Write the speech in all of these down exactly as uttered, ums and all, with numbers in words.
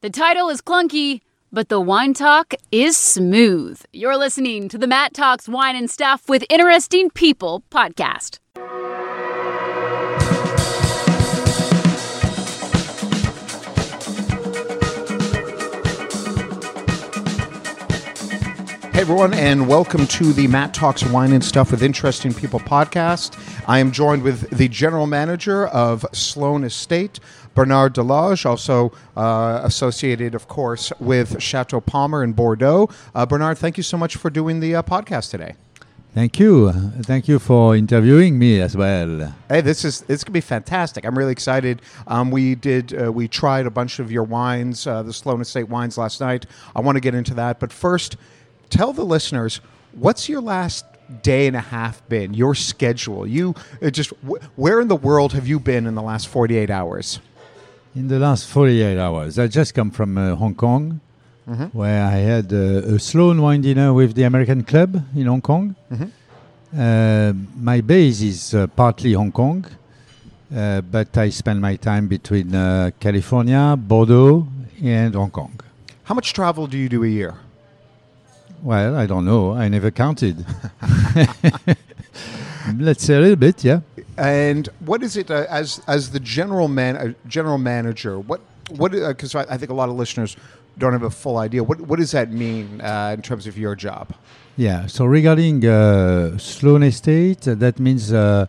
The title is clunky, but the wine talk is smooth. You're listening to the Matt Talks Wine and Stuff with Interesting People podcast. Hey everyone, and welcome to the Matt Talks Wine and Stuff with Interesting People podcast. I am joined with the general manager of Sloane Estate, Bernard Delage, also uh, associated, of course, with Chateau Palmer in Bordeaux. Uh, Bernard, thank you so much for doing the uh, podcast today. Thank you. Thank you for interviewing me as well. Hey, this is it's gonna be fantastic. I'm really excited. Um, we did uh, we tried a bunch of your wines, uh, the Sloane Estate wines last night. I want to get into that, but first, tell the listeners, what's your last day and a half been? Your schedule? You uh, just wh- where in the world have you been in the last forty-eight hours? In the last forty-eight hours, I just come from uh, Hong Kong, mm-hmm. where I had uh, a Sloane wine dinner with the American Club in Hong Kong. Mm-hmm. Uh, my base is uh, partly Hong Kong, uh, but I spend my time between uh, California, Bordeaux, and Hong Kong. How much travel do you do a year? Well, I don't know. I never counted. Let's say a little bit, yeah. And what is it uh, as as the general man uh, general manager? What what? Because uh, I, I think a lot of listeners don't have a full idea. What what does that mean uh, in terms of your job? Yeah. So regarding uh, Sloane Estate, uh, that means uh,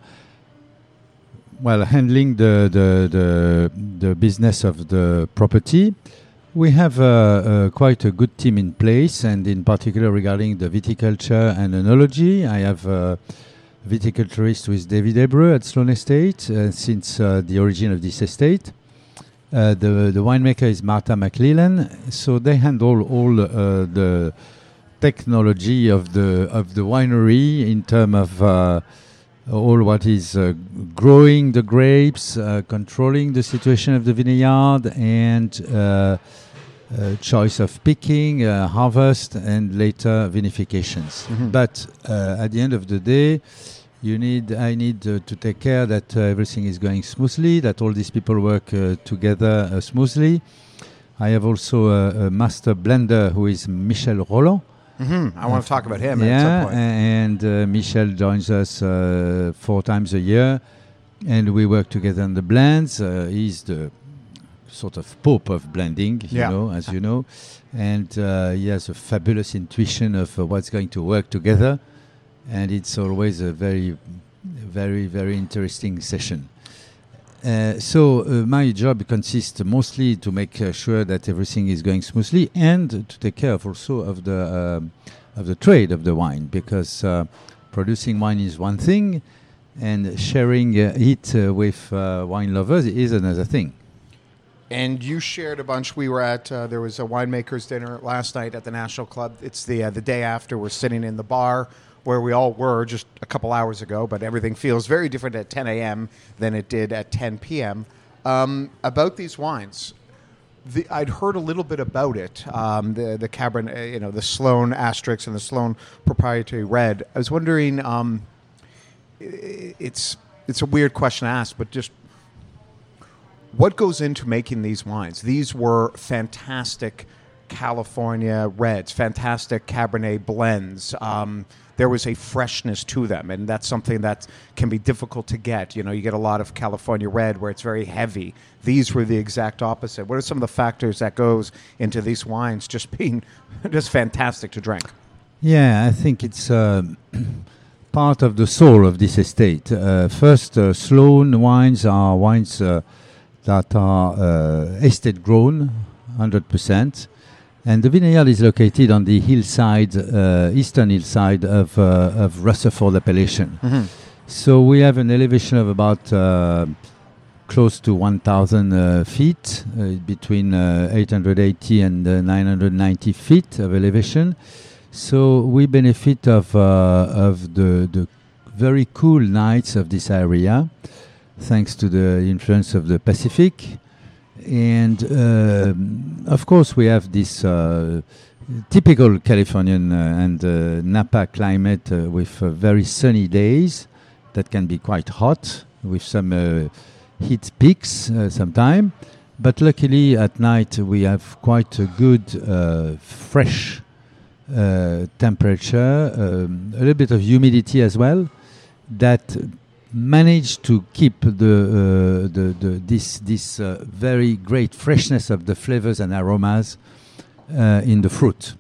well handling the, the the the business of the property. We have uh, uh, quite a good team in place, and in particular regarding the viticulture and enology, I have a viticulturist with David Hebreu at Sloane Estate uh, since uh, the origin of this estate. Uh, the the winemaker is Martha McLellan, so they handle all uh, the technology of the of the winery in terms of uh, all what is uh, growing the grapes, uh, controlling the situation of the vineyard, and uh, uh, choice of picking, uh, harvest, and later vinifications. Mm-hmm. But uh, at the end of the day, you need I need uh, to take care that uh, everything is going smoothly, that all these people work uh, together uh, smoothly. I have also a, a master blender who is Michel Roland. Mm-hmm. I want to talk about him yeah, at some point. And uh, Michel joins us uh, four times a year, and we work together on the blends. Uh, he's the sort of pope of blending, you yeah. know, as you know, and uh, he has a fabulous intuition of uh, what's going to work together, and it's always a very, very, very interesting session. Uh, so uh, my job consists mostly to make uh, sure that everything is going smoothly, and to take care of also of the um, of the trade of the wine, because uh, producing wine is one thing, and sharing uh, it uh, with uh, wine lovers is another thing. And you shared a bunch. We were at uh, there was a winemakers dinner last night at the National Club. It's the uh, the day after. We're sitting in the bar where we all were just a couple hours ago, but everything feels very different at ten a.m. than it did at ten p.m. Um, about these wines, the, I'd heard a little bit about it, um, the the Cabernet, you know, the Sloane Asterix and the Sloane Proprietary Red. I was wondering, um, it's it's a weird question to ask, but just what goes into making these wines? These were fantastic California reds, fantastic Cabernet blends. Um, there was a freshness to them, and that's something that can be difficult to get. You know, you get a lot of California red where it's very heavy. These were the exact opposite. What are some of the factors that goes into these wines just being just fantastic to drink? Yeah, I think it's uh, part of the soul of this estate. Uh, first, uh, Sloane wines are wines uh, that are uh, estate grown, one hundred percent. And the vineyard is located on the hillside, uh, eastern hillside of, uh, of Rutherford appellation. Mm-hmm. So we have an elevation of about uh, close to one thousand uh, feet, uh, between uh, eight hundred eighty and uh, nine hundred ninety feet of elevation. So we benefit of, uh, of the, the very cool nights of this area, thanks to the influence of the Pacific. And uh, of course, we have this uh, typical Californian uh, and uh, Napa climate uh, with uh, very sunny days that can be quite hot, with some uh, heat peaks uh, sometime. But luckily, at night we have quite a good uh, fresh uh, temperature, um, a little bit of humidity as well, that manage to keep the, uh, the, the this this uh, very great freshness of the flavors and aromas uh, in the fruit.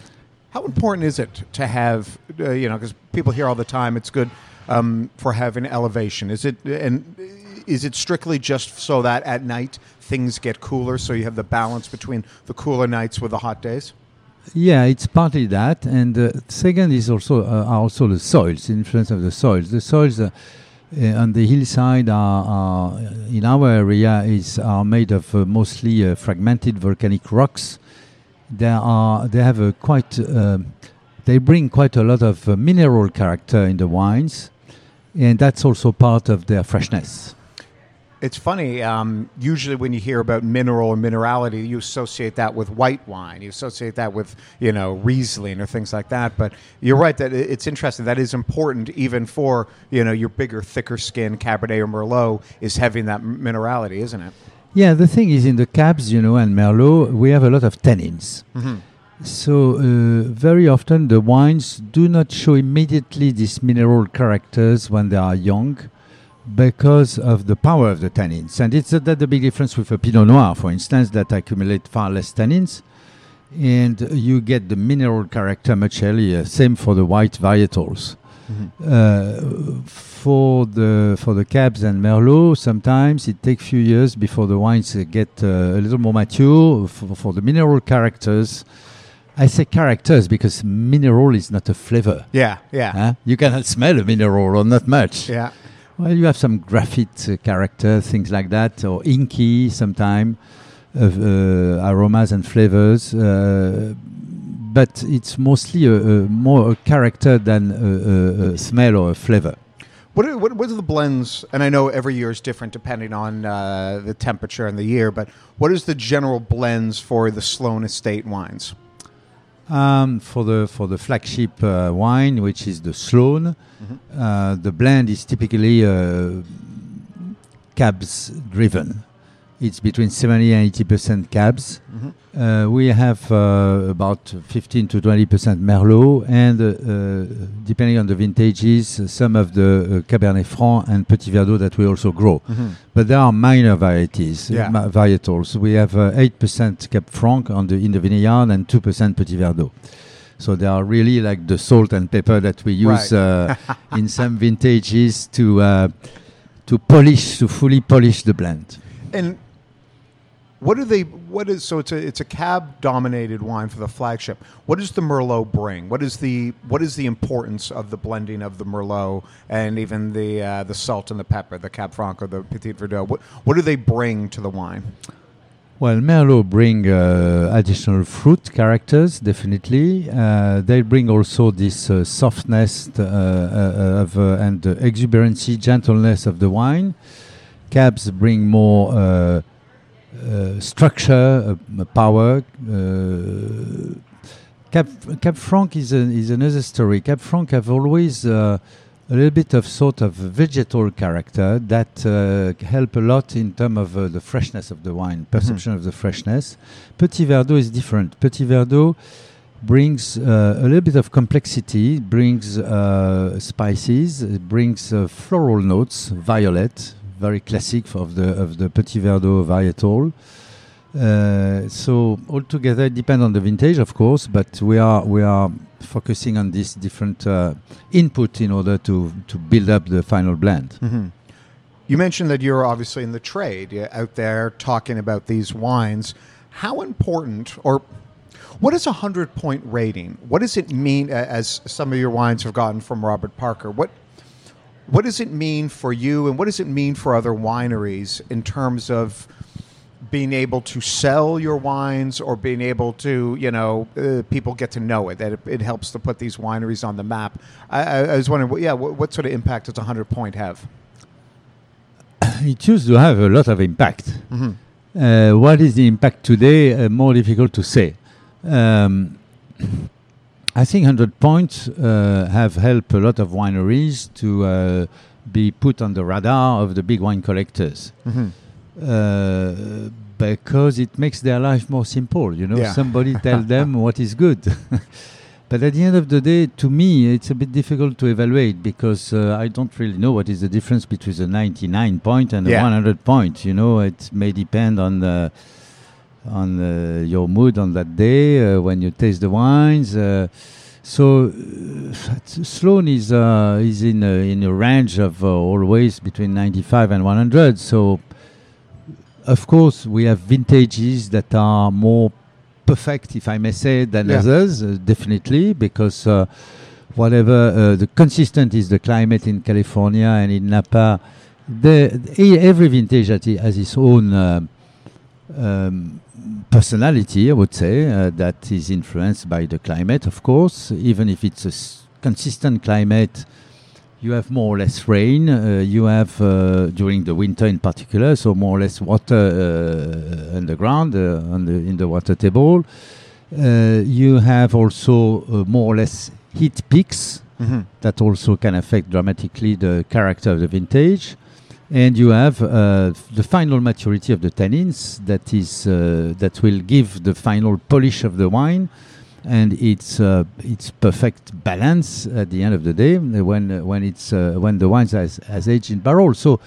How important is it to have, uh, you know, because people hear all the time, it's good um, for having elevation. Is it and is it strictly just so that at night things get cooler, so you have the balance between the cooler nights with the hot days? Yeah, it's partly that, and uh, second is also uh, are also the soils, the influence of the soils. The soils uh, uh, on the hillside are, are in our area is are made of uh, mostly uh, fragmented volcanic rocks. They are they have a quite uh, they bring quite a lot of uh, mineral character in the wines, and that's also part of their freshness. It's funny, um, usually when you hear about mineral or minerality, you associate that with white wine. You associate that with, you know, Riesling or things like that. But you're right that it's interesting. That is important even for, you know, your bigger, thicker skin Cabernet or Merlot is having that minerality, isn't it? Yeah, the thing is in the Cabs, you know, and Merlot, we have a lot of tannins. Mm-hmm. So uh, very often the wines do not show immediately these mineral characters when they are young, because of the power of the tannins. And it's uh, that the big difference with a Pinot Noir, for instance, that accumulate far less tannins, and you get the mineral character much earlier. Same for the white varietals. Mm-hmm. Uh, for the for the Cabs and Merlot, sometimes it takes a few years before the wines uh, get uh, a little more mature. For, for the mineral characters, I say characters because mineral is not a flavor. Yeah, yeah. Huh? You cannot smell a mineral or not much. Yeah. Well, you have some graphite uh, character, things like that, or inky sometimes, of uh, aromas and flavors. Uh, but it's mostly a, a more a character than a, a, a smell or a flavor. What are, what, what are the blends? And I know every year is different depending on uh, the temperature and the year, but what is the general blends for the Sloane Estate wines? Um, for the for the flagship uh, wine, which is the Sloane, mm-hmm. uh, the blend is typically uh, Cabs driven. It's between seventy and eighty percent Cabs. Mm-hmm. Uh, we have uh, about fifteen to twenty percent Merlot, and uh, uh, depending on the vintages, uh, some of the uh, Cabernet Franc and Petit Verdot that we also grow. Mm-hmm. But there are minor varieties, yeah. uh, ma- varietals. We have uh, eight percent Cab Franc on the in the vineyard and two percent Petit Verdot. So they are really like the salt and pepper that we use right. uh, in some vintages to uh, to polish, to fully polish the blend. And what do they? What is so? It's a it's a Cab dominated wine for the flagship. What does the Merlot bring? What is the what is the importance of the blending of the Merlot and even the uh, the salt and the pepper, the Cab Franc or the Petit Verdot? What what do they bring to the wine? Well, Merlot bring uh, additional fruit characters, definitely. Uh, they bring also this uh, softness uh, uh, of uh, and uh, exuberancy, gentleness of the wine. Cabs bring more. Uh, Uh, structure, uh, power. Uh, Cab, Cab Franc is, a, is another story. Cab Franc have always uh, a little bit of sort of vegetal character that uh, help a lot in terms of uh, the freshness of the wine, perception mm-hmm. of the freshness. Petit Verdot is different. Petit Verdot brings uh, a little bit of complexity, brings uh, spices, it brings uh, floral notes, violet, very classic of the of the Petit Verdot varietal. Uh, so altogether, it depends on the vintage, of course, but we are we are focusing on this different uh, input in order to to build up the final blend. Mm-hmm. You mentioned that you're obviously in the trade, you're out there talking about these wines. How important, or what is a hundred point rating? What does it mean? As some of your wines have gotten from Robert Parker, what What does it mean for you, and what does it mean for other wineries in terms of being able to sell your wines or being able to, you know, uh, people get to know it, that it, it helps to put these wineries on the map? I, I, I was wondering, yeah, what, what sort of impact does a hundred point have? It used to have a lot of impact. Mm-hmm. Uh, what is the impact today? Uh, more difficult to say. Um, I think one hundred points uh, have helped a lot of wineries to uh, be put on the radar of the big wine collectors. Mm-hmm. uh, because it makes their life more simple. You know, Yeah. somebody tell them what is good. But at the end of the day, to me, it's a bit difficult to evaluate because uh, I don't really know what is the difference between the ninety-nine point and the Yeah. one hundred point. You know, it may depend on the on uh, your mood on that day uh, when you taste the wines. Uh, so uh, Sloane is uh, is in a, in a range of uh, always between ninety-five and one hundred. So of course we have vintages that are more perfect, if I may say, than Yeah. others, uh, definitely, because uh, whatever uh, the consistent is the climate in California and in Napa, the, e- every vintage has i- has its own uh, um, personality, I would say, uh, that is influenced by the climate, of course. Even if it's a s- consistent climate, you have more or less rain. Uh, you have uh, during the winter in particular, so more or less water uh, underground uh, on the, in the water table. Uh, you have also uh, more or less heat peaks Mm-hmm. that also can affect dramatically the character of the vintage. And you have uh, f- the final maturity of the tannins that is uh, that will give the final polish of the wine, and it's uh, it's perfect balance at the end of the day uh, when uh, when it's uh, when the wine has, has aged in barrel. So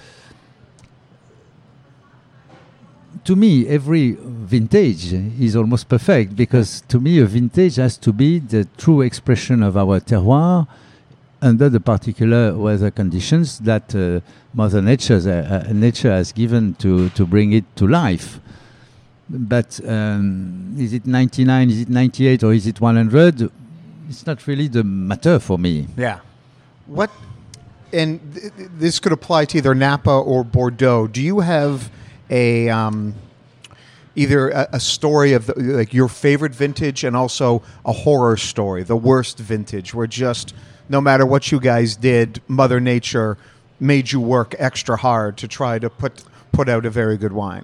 to me, every vintage is almost perfect because to me a vintage has to be the true expression of our terroir under the particular weather conditions that uh, Mother Nature, uh, uh, nature has given to, to bring it to life. But um, is it ninety-nine, is it ninety-eight, or is it one hundred? It's not really the matter for me. Yeah. What, and th- th- this could apply to either Napa or Bordeaux. Do you have a um, either a, a story of the, like your favorite vintage and also a horror story, the worst vintage, where just no matter what you guys did, Mother Nature made you work extra hard to try to put put out a very good wine?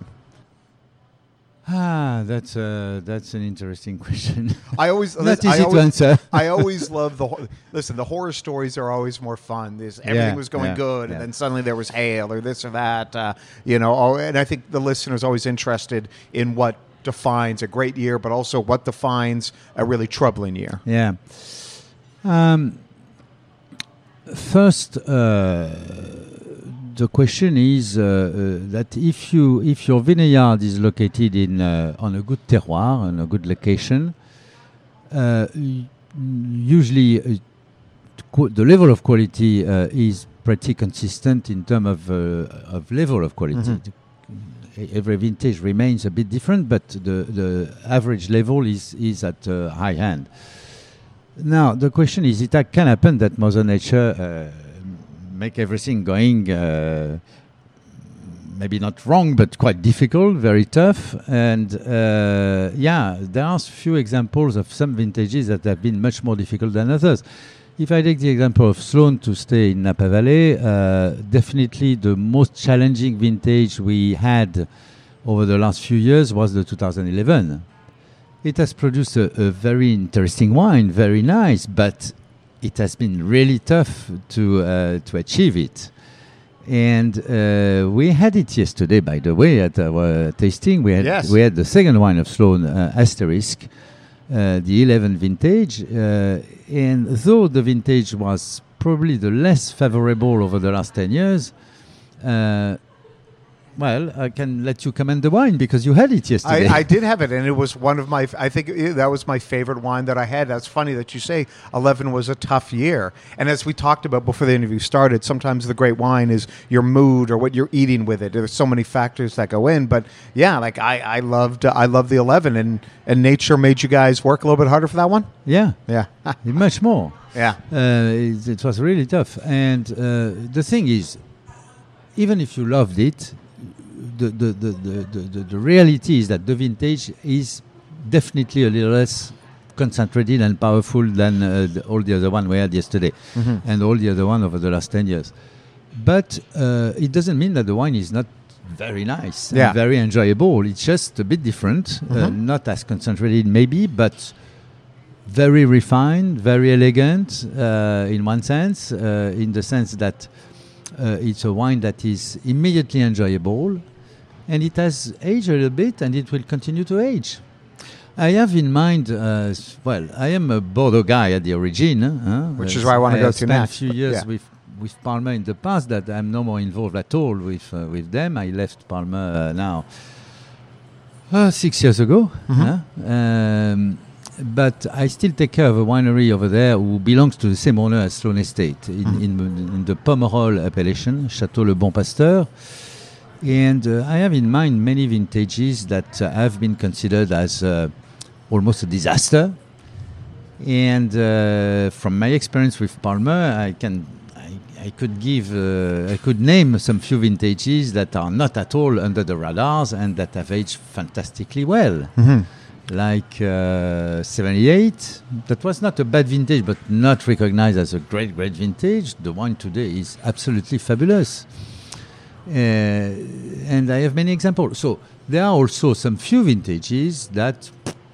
Ah, that's uh, that's an interesting question. I always Not I easy to always, answer. I always love the ho- listen. The horror stories are always more fun. There's everything Yeah, was going yeah, good, yeah. and then suddenly there was hail or this or that. Uh, you know, oh, and I think the listener's always interested in what defines a great year, but also what defines a really troubling year. Yeah. Um, first, uh, the question is uh, uh, that if you if your vineyard is located in uh, on a good terroir, on a good location, uh, y- usually uh, qu- the level of quality uh, is pretty consistent in terms of uh, of level of quality. Mhm. E- Every vintage remains a bit different, but the, the average level is is at uh, high end. Now the question is, it ha- can happen that Mother Nature uh, make everything going uh, maybe not wrong, but quite difficult, very tough. And uh, yeah, there are few examples of some vintages that have been much more difficult than others. If I take the example of Sloane to stay in Napa Valley, uh, definitely the most challenging vintage we had over the last few years was the two thousand eleven. It has produced a, a very interesting wine, very nice, but it has been really tough to uh, to achieve it. And uh, we had it yesterday, by the way, at our tasting. We had Yes. we had the second wine of Sloane, uh, Asterisk, uh, the eleven vintage. Uh, and though the vintage was probably the less favorable over the last ten years, uh, well, I can let you comment the wine because you had it yesterday. I, I did have it, and it was one of my. I think it, that was my favorite wine that I had. That's funny that you say eleven was a tough year. And as we talked about before the interview started, sometimes the great wine is your mood or what you're eating with it. There's so many factors that go in. But yeah, like I, I loved, I loved the eleven, and and nature made you guys work a little bit harder for that one. yeah, Yeah, much more. yeah, Uh, it, it was really tough. And uh, the thing is, even if you loved it, the the, the, the, the, the the reality is that the vintage is definitely a little less concentrated and powerful than uh, the, all the other one we had yesterday and all the other one over the last ten years. But uh, it doesn't mean that the wine is not very nice Yeah. and very enjoyable. It's just a bit different, uh, not as concentrated maybe, but very refined, very elegant uh, in one sense, uh, in the sense that uh, it's a wine that is immediately enjoyable. and it has aged a little bit, and it will continue to age. I have in mind, uh, s- well, I am a Bordeaux guy at the origin, huh? Which Uh, is where I wanna go to spent next, a few but years yeah. with with Palmer in the past that I'm no more involved at all with uh, with them. I left Palmer uh, now uh, six years ago. Mm-hmm. huh? Um, but I still take care of a winery over there who belongs to the same owner as Sloane Estate in, Mhm. in, in the Pomerol appellation, Château Le Bon Pasteur. And uh, I have in mind many vintages that uh, have been considered as uh, almost a disaster. And uh, from my experience with Palmer, I can I, I could give uh, I could name some few vintages that are not at all under the radars and that have aged fantastically well. Mm-hmm. Like uh, seventy-eight, that was not a bad vintage, but not recognized as a great, great vintage. The wine today is absolutely fabulous. Uh, and I have many examples. So there are also some few vintages that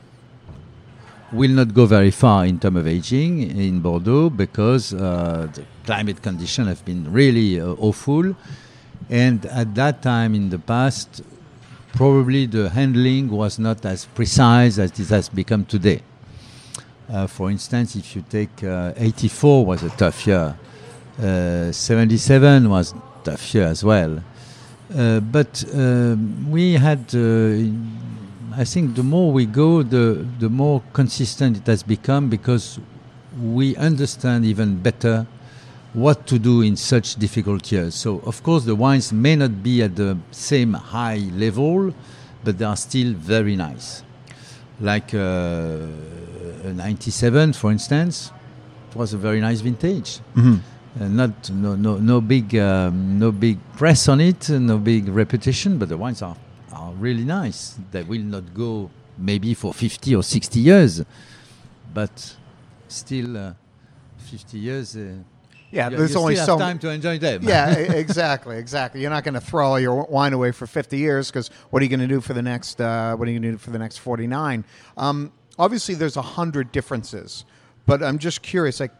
will not go very far in terms of aging in Bordeaux because uh, the climate conditions have been really uh, awful. And at that time in the past, probably the handling was not as precise as it has become today. Uh, for instance, if you take uh, eighty-four was a tough year, uh, seventy-seven was a tough year as well. Uh, but um, we had, uh, I think the more we go, the, the more consistent it has become because we understand even better what to do in such difficult years. So, of course, the wines may not be at the same high level, but they are still very nice. Like uh, a ninety-seven, for instance, it was a very nice vintage. Mm-hmm. Uh, not no no no big um, no big press on it, uh, no big reputation, but the wines are are really nice. They will not go maybe for fifty or sixty years, but still uh, fifty years. Uh, Yeah, you, there's you only still so have time to enjoy them. Yeah, e- exactly, exactly. You're not going to throw all your wine away for fifty years because what are you going to do for the next? Uh, what are you going to do for the next forty-nine? Um, obviously, there's a hundred differences, but I'm just curious, like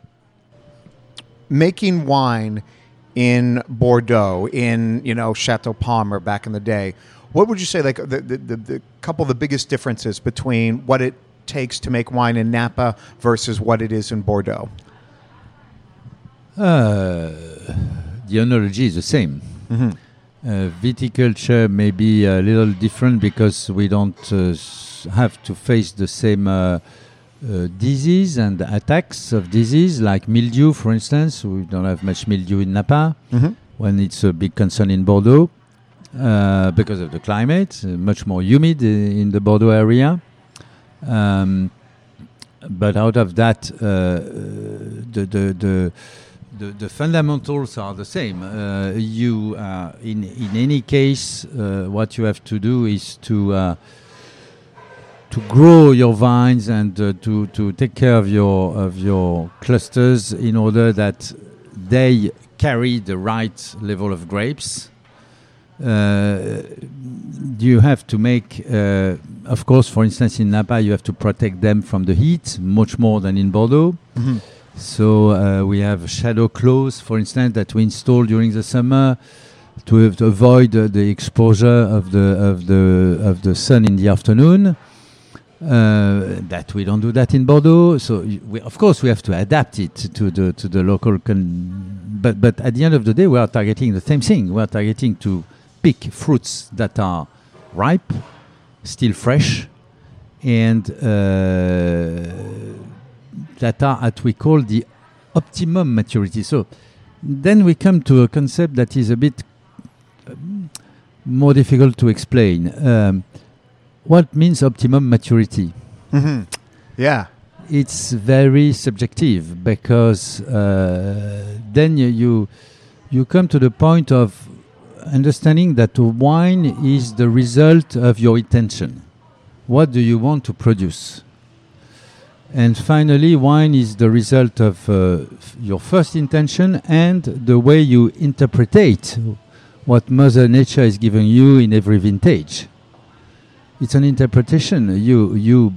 making wine in Bordeaux, in you know Chateau Palmer back in the day. What would you say, like the the, the, the couple of the biggest differences between what it takes to make wine in Napa versus what it is in Bordeaux? Uh, the analogy is the same. Mm-hmm. Uh, viticulture may be a little different because we don't uh, s- have to face the same uh, uh, disease and attacks of disease, like mildew, for instance. We don't have much mildew in Napa, Mm-hmm. when it's a big concern in Bordeaux uh, because of the climate, uh, much more humid i- in the Bordeaux area. Um, but out of that, uh, the the the The, the fundamentals are the same. Uh, you, uh, in in any case, uh, what you have to do is to uh, to grow your vines and uh, to to take care of your of your clusters in order that they carry the right level of grapes. Uh, you have to make, uh, of course, for instance, in Napa, you have to protect them from the heat much more than in Bordeaux. Mm-hmm. So uh, we have shadow clothes, for instance, that we install during the summer to, to avoid uh, the exposure of the of the of the sun in the afternoon. Uh, that we don't do that in Bordeaux. So y- we, of course we have to adapt it to the to the local. Con- but but at the end of the day, we are targeting the same thing. We are targeting to pick fruits that are ripe, still fresh, and uh, that are at we call the optimum maturity. So then we come to a concept that is a bit um, more difficult to explain. Um, what means optimum maturity? Mm-hmm. Yeah. It's very subjective because uh, then you, you you come to the point of understanding that wine is the result of your intention. What do you want to produce? And finally, wine is the result of uh, f- your first intention and the way you interpret what Mother Nature is giving you in every vintage. It's an interpretation. You you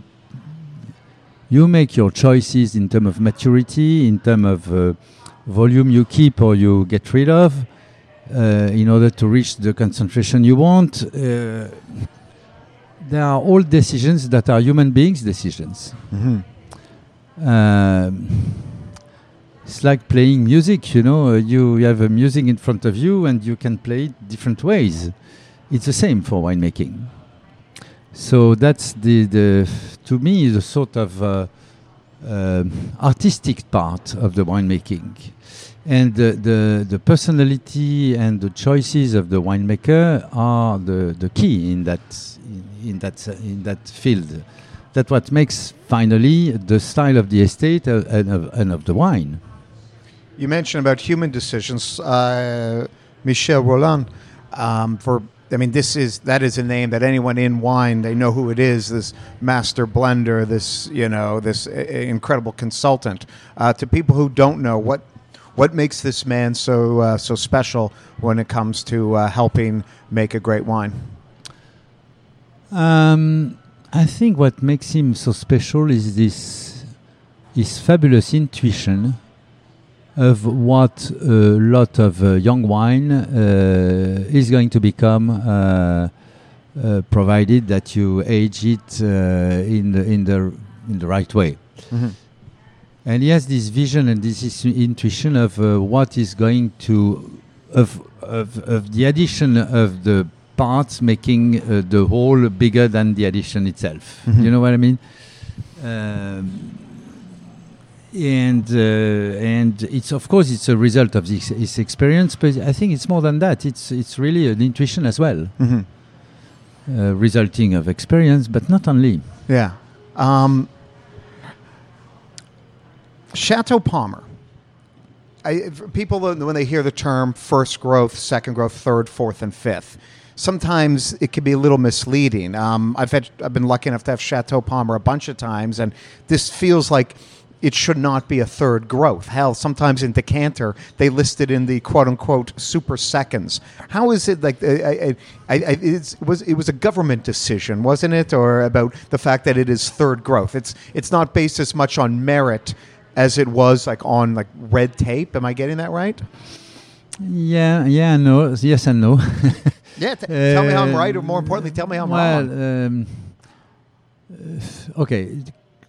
you make your choices in terms of maturity, in terms of uh, volume you keep or you get rid of, uh, in order to reach the concentration you want. Uh, There are all decisions that are human beings' decisions. Mm-hmm. Um, it's like playing music, you know. Uh, you, you have a music in front of you and you can play it different ways. It's the same for winemaking. So that's the, the to me, the sort of uh, uh, artistic part of the winemaking. And the, the, the personality and the choices of the winemaker are the, the key in that in, in that uh, in that field. That's what makes finally the style of the estate uh, and, of, and of the wine. You mentioned about human decisions, uh, Michel Rolland. Um, for I mean, this is that is a name that anyone in wine, they know who it is. This master blender, this you know, this uh, incredible consultant. Uh, to people who don't know, what. What makes this man so uh, so special when it comes to uh, helping make a great wine? Um, I think what makes him so special is this his fabulous intuition of what a lot of uh, young wine uh, is going to become, uh, uh, provided that you age it uh, in the in the in the right way. Mm-hmm. And he has this vision and this is intuition of uh, what is going to, of, of of the addition of the parts making uh, the whole bigger than the addition itself. Mm-hmm. You know what I mean? Um, and uh, and it's of course it's a result of this his experience, but I think it's more than that. It's it's really an intuition as well, mm-hmm. uh, resulting of experience, but not only. Yeah. Um, Chateau Palmer. I, people, when they hear the term first growth, second growth, third, fourth, and fifth, sometimes it can be a little misleading. Um, I've had, I've been lucky enough to have Chateau Palmer a bunch of times, and this feels like it should not be a third growth. Hell, sometimes in Decanter, they list it in the quote-unquote super seconds. How is it like, I, I, I, it's, it, was, it was a government decision, wasn't it? Or about the fact that it is third growth. It's, it's not based as much on merit as it was like on like red tape. Am I getting that right? Yeah, yeah, no, yes and no. yeah, t- uh, tell me how I'm right, or more importantly, tell me how I'm well, wrong. Um, uh, okay.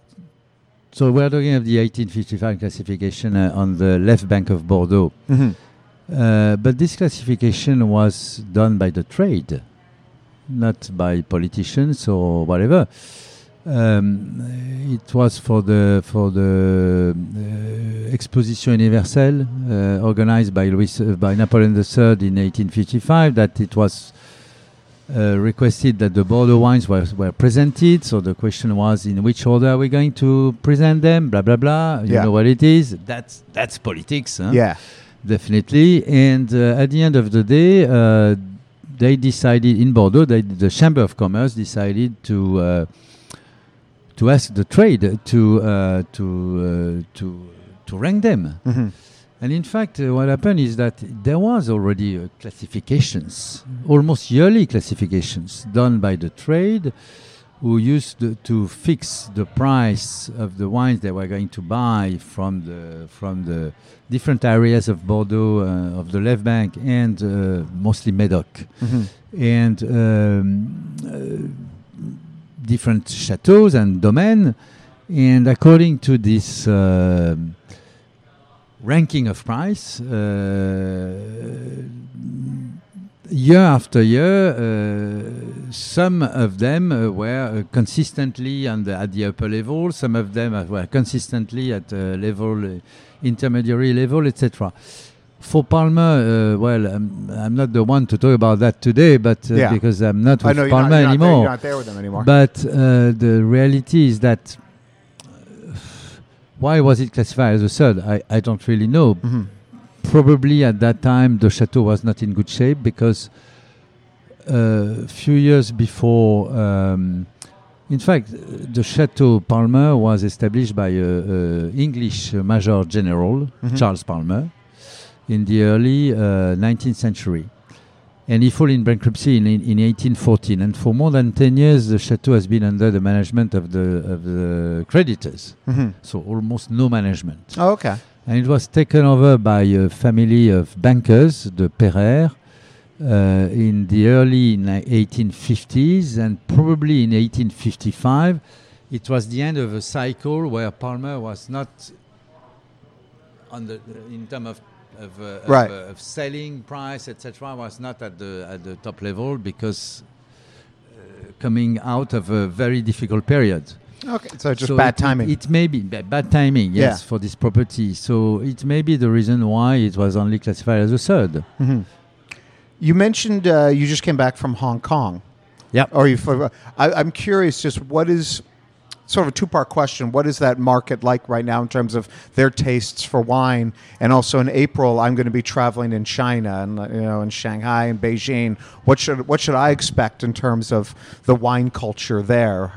So we're talking of the eighteen fifty-five classification uh, on the left bank of Bordeaux. Mm-hmm. Uh, but this classification was done by the trade, not by politicians or whatever. Um, it was for the for the uh, Exposition Universelle uh, organized by Louis uh, by Napoleon the Third in eighteen fifty-five. That it was uh, requested that the Bordeaux wines were were presented. So the question was, in which order are we going to present them? Blah blah blah. You yeah. know what it is? That's that's politics. Huh? Yeah, definitely. And uh, at the end of the day, uh, they decided in Bordeaux. They, the Chamber of Commerce decided to. Uh, to ask the trade to uh, to uh, to to rank them, mm-hmm. and in fact, uh, what happened is that there was already uh, classifications, almost yearly classifications done by the trade, who used to, to fix the price of the wines they were going to buy from the from the different areas of Bordeaux, uh, of the left bank, and uh, mostly Medoc, mm-hmm. and. Um, uh, different chateaux and domains, and according to this uh, ranking of price, uh, year after year, uh, some of them uh, were uh, consistently on the, at the upper level, some of them uh, were consistently at uh, level, uh, intermediary level, et cetera. For Palmer, uh, well, I'm, I'm not the one to talk about that today, but uh, yeah. because I'm not with I know Palmer you're not, anymore. You're not, there, you're not there with them anymore. But uh, the reality is that uh, why was it classified as a third? I, I don't really know. Mm-hmm. Probably at that time the chateau was not in good shape because a uh, few years before, um, in fact, the Chateau Palmer was established by an English uh, Major General, mm-hmm. Charles Palmer, in the early uh, nineteenth century. And he fell in bankruptcy in, in, in eighteen fourteen. And for more than ten years, the chateau has been under the management of the of the creditors. Mm-hmm. So almost no management. Oh, okay. and it was taken over by a family of bankers, the Pereire, uh, in the early ni- eighteen fifties, and probably in eighteen fifty-five, it was the end of a cycle where Palmer was not on the in terms of of, uh, of, Right. uh, of selling price, et cetera, was not at the at the top level because uh, coming out of a very difficult period. Okay, so just So bad it- timing. It, it may be ba- bad timing, yes, Yeah. for this property. So it may be the reason why it was only classified as a third. Mhm. You mentioned uh, you just came back from Hong Kong. Yeah. Or you? I, I'm curious. Just what is sort of a two-part question? What is that market like right now in terms of their tastes for wine? And also in April, I'm going to be traveling in China and you know in Shanghai and Beijing. What should what should I expect in terms of the wine culture there?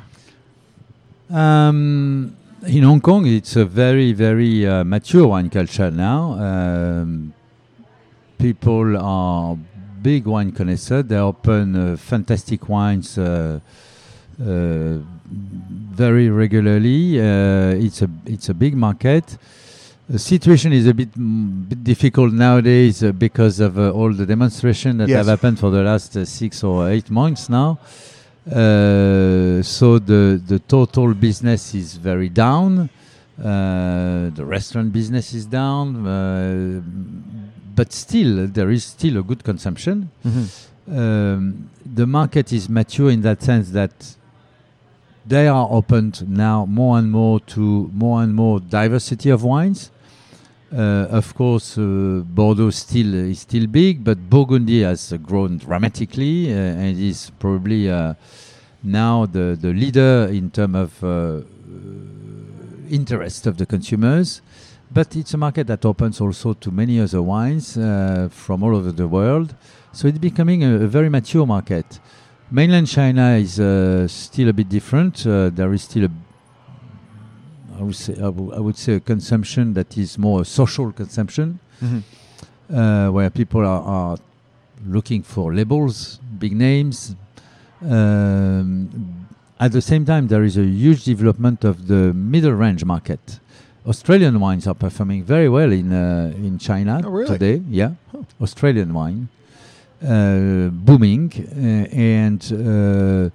Um, in Hong Kong, it's a very, very uh, mature wine culture now. Um, people are big wine connoisseurs. They open uh, fantastic wines uh, uh, very regularly. Uh, it's a it's a big market. The situation is a bit, mm, bit difficult nowadays uh, because of uh, all the demonstrations that Yes. have happened for the last uh, six or eight months now. Uh, so the the total business is very down. Uh, the restaurant business is down, uh, but still there is still a good consumption. Um, the market is mature in that sense that they are opened now more and more to more and more diversity of wines. Uh, of course, uh, Bordeaux still is still big, but Burgundy has uh, grown dramatically uh, and is probably uh, now the, the leader in terms of uh, uh, interest of the consumers. But it's a market that opens also to many other wines uh, from all over the world. So it's becoming a, a very mature market. Mainland China is uh, still a bit different. Uh, there is still a I would say I, w- I would say a consumption that is more a social consumption, uh, where people are, are looking for labels, big names. Um, at the same time, there is a huge development of the middle range market. Australian wines are performing very well in uh, in China Oh, really? today. Yeah, Australian wine uh, booming, uh, and. Uh,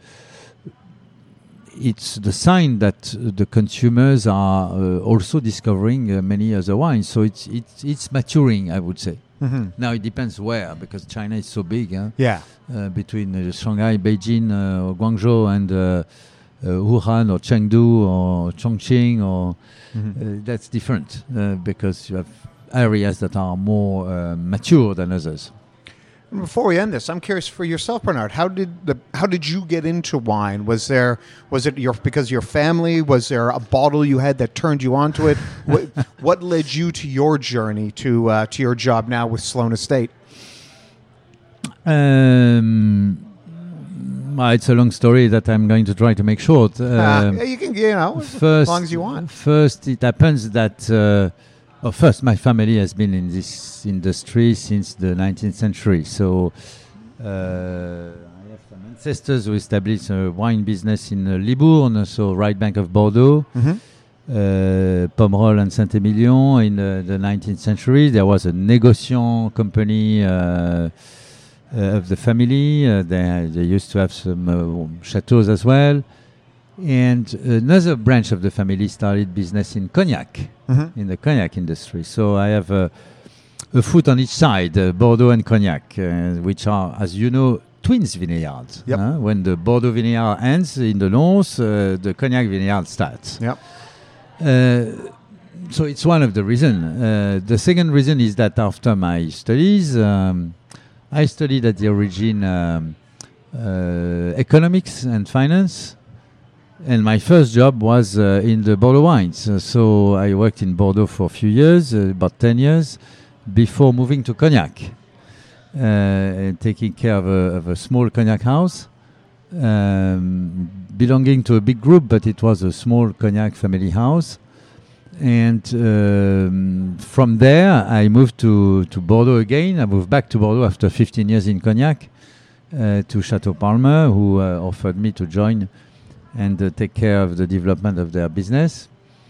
it's the sign that uh, the consumers are uh, also discovering uh, many other wines. So it's it's it's maturing, I would say. Mm-hmm. Now it depends where, because China is so big. Huh? Yeah. Uh, between uh, Shanghai, Beijing, uh, or Guangzhou, and uh, uh, Wuhan, or Chengdu, or Chongqing, or uh, that's different uh, because you have areas that are more uh, mature than others. Before we end this, I'm curious for yourself, Bernard. How did the how did you get into wine? Was there was it your because of your family? Was there a bottle you had that turned you onto it? what, what led you to your journey to uh, to your job now with Sloan Estate? Um, well, it's a long story that I'm going to try to make short. Uh, Um, yeah, you can you know first, as long as you want. First, it happens that uh, oh, first my family has been in this industry since the nineteenth century. So uh, I have some ancestors who established a wine business in uh, Libourne, so right bank of Bordeaux. Mm-hmm. Uh, Pomerol and Saint-Emilion in uh, the nineteenth century. There was a négociant company uh, uh, of the family. Uh, they, they used to have some uh, chateaux as well. And another branch of the family started business in cognac, Mm-hmm. in the cognac industry. So I have uh, a foot on each side, uh, Bordeaux and cognac, uh, which are, as you know, twins vineyards. Yep. huh? When the Bordeaux vineyard ends in the north, uh, the cognac vineyard starts. Yep. Uh, so it's one of the reasons. Uh, the second reason is that after my studies, um, I studied at the origin um, uh, economics and finance. And my first job was uh, in the Bordeaux wines. Uh, so I worked in Bordeaux for a few years, uh, about ten years, before moving to cognac, uh, and taking care of a, of a small cognac house. Um, belonging to a big group, but it was a small cognac family house. And um, from there, I moved to, to Bordeaux again. I moved back to Bordeaux after fifteen years in cognac uh, to Chateau Palmer, who uh, offered me to join and uh, take care of the development of their business.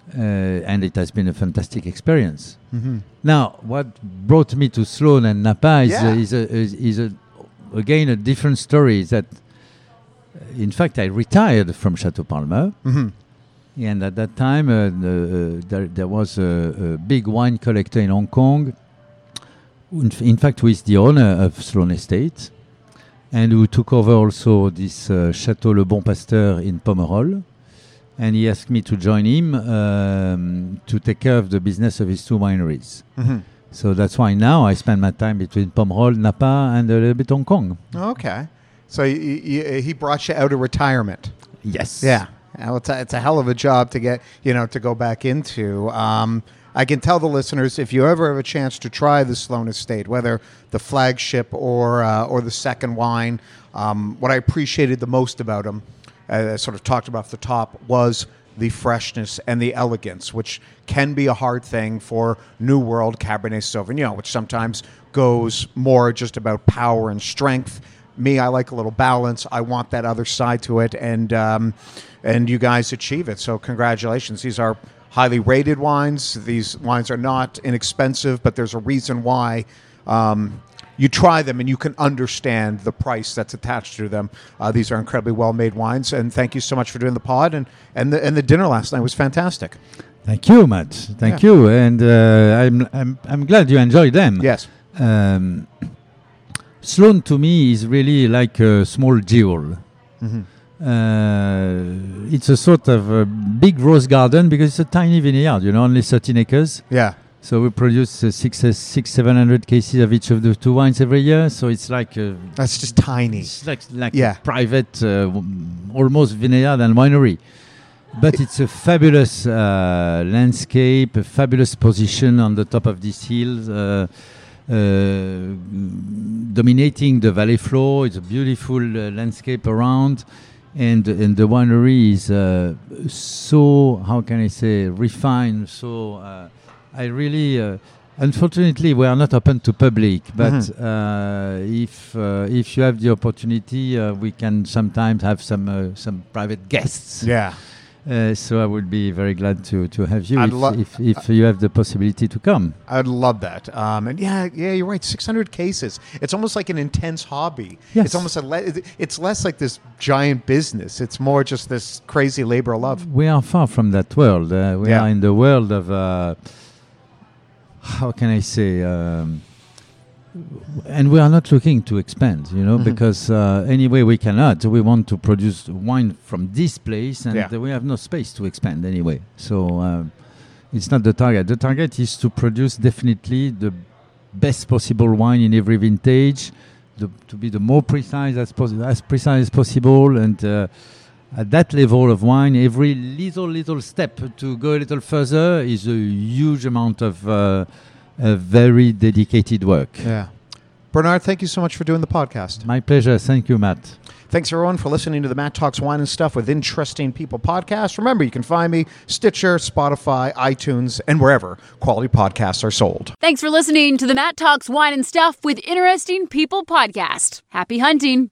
uh, and it has been a fantastic experience. Mm-hmm. Now, what brought me to Sloan and Napa is, Yeah. a, is, a, is, is a, again a different story. Is that, uh, in fact, I retired from Chateau Palmer, Mm-hmm. and at that time uh, the, uh, there, there was a, a big wine collector in Hong Kong. In, f- in fact, who is the owner of Sloan Estate, and who took over also this uh, Chateau Le Bon Pasteur in Pomerol. And he asked me to join him um, to take care of the business of his two wineries. Mm-hmm. So that's why now I spend my time between Pomerol, Napa, and a little bit Hong Kong. Okay. So y- y- he brought you out of retirement. Yes. Yeah. Well, it's, a, it's a hell of a job to get, you know, to go back into. Um, I can tell the listeners, if you ever have a chance to try the Sloan Estate, whether the flagship or uh, or the second wine, um, what I appreciated the most about them, uh, I sort of talked about off the top, was the freshness and the elegance, which can be a hard thing for New World Cabernet Sauvignon, which sometimes goes more just about power and strength. Me, I like a little balance. I want that other side to it, and um, and you guys achieve it. So congratulations. These are highly rated wines. These wines are not inexpensive, but there's a reason why. Um, you try them and you can understand the price that's attached to them. Uh, these are incredibly well-made wines, and thank you so much for doing the pod, and and the, and the dinner last night was fantastic. Thank you, Matt. Thank Yeah. you, and uh, I'm, I'm I'm glad you enjoyed them. Yes. Um, Sloan to me is really like a small jewel. Mm-hmm. Uh, it's a sort of a big rose garden because it's a tiny vineyard, you know, only thirteen acres. Yeah. So we produce uh, six, uh, six, seven hundred cases of each of the two wines every year. So it's like a, That's just tiny. it's like like Yeah. a private, uh, w- almost vineyard and winery. But it's a fabulous uh, landscape, a fabulous position on the top of these hills, uh, uh, dominating the valley floor. It's a beautiful uh, landscape around. And, and the winery is uh, so, how can I say, refined. So uh, I really, uh, unfortunately, we are not open to public. But Mhm. uh, if uh, if you have the opportunity, uh, we can sometimes have some uh, some private guests. Yeah. Uh, so I would be very glad to, to have you I'd if, lo- if, if you have the possibility to come. I'd love that. Um, and yeah, yeah, you're right. six hundred cases. It's almost like an intense hobby. Yes. It's almost a le- it's less like this giant business. It's more just this crazy labor of love. We are far from that world. Uh, we Yeah. are in the world of, uh, how can I say, um, and we are not looking to expand, you know, Mhm. because uh, anyway we cannot. We want to produce wine from this place, and Yeah. we have no space to expand anyway. So um, it's not the target. The target is to produce definitely the best possible wine in every vintage, the, to be the more precise as possible, as precise as possible, and uh, at that level of wine, every little little step to go a little further is a huge amount of uh, a very dedicated work. Yeah. Bernard, thank you so much for doing the podcast. My pleasure. Thank you, Matt. Thanks, everyone, for listening to the Matt Talks Wine and Stuff with Interesting People podcast. Remember, you can find me Stitcher, Spotify, iTunes, and wherever quality podcasts are sold. Thanks for listening to the Matt Talks Wine and Stuff with Interesting People podcast. Happy hunting.